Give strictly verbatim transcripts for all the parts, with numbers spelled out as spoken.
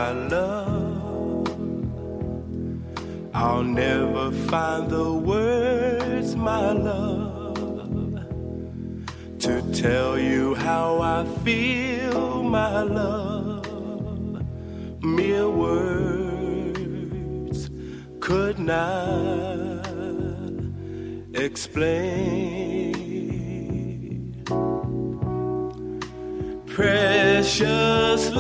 My love, I'll never find the words, my love, to tell you how I feel, my love. Mere words could not explain. Precious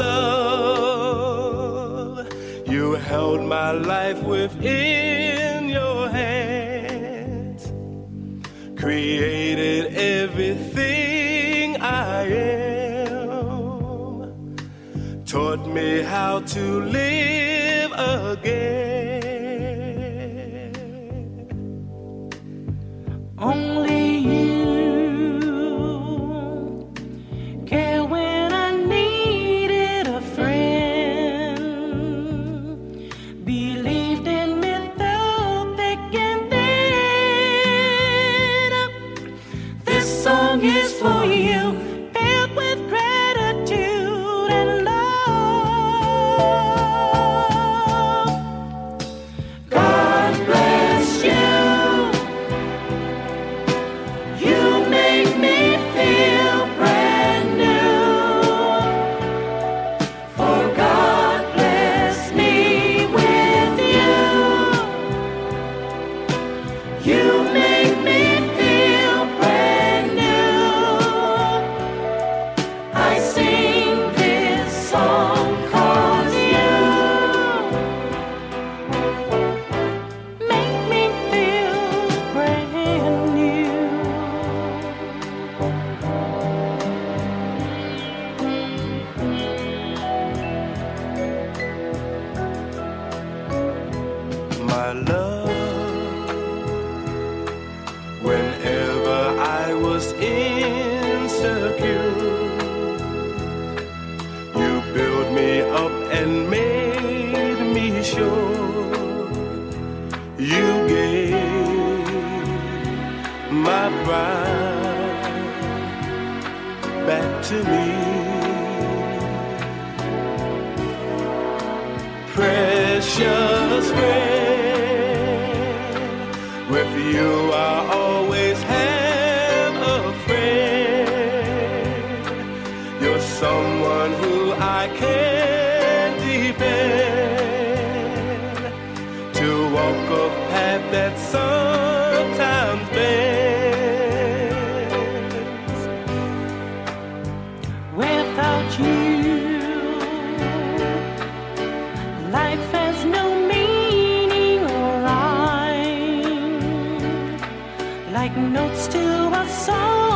love, you held my life within your hands, created everything I am, taught me how to live again. Only you care when I needed a friend, believed in me through thick and thin. This song is for you, filled with gratitude and love. God bless you. You make me feel brand new. For God bless me with you. You make me feel brand new. I sing this song 'cause you make me feel brand new. My love, whenever I was insecure, you built me up and made me sure. You gave my pride back to me. Precious friend, with you I always have a friend. You're someone who I can depend, to walk a path that sometimes bends. Without you, life has no meaning or rhyme, like notes to a song.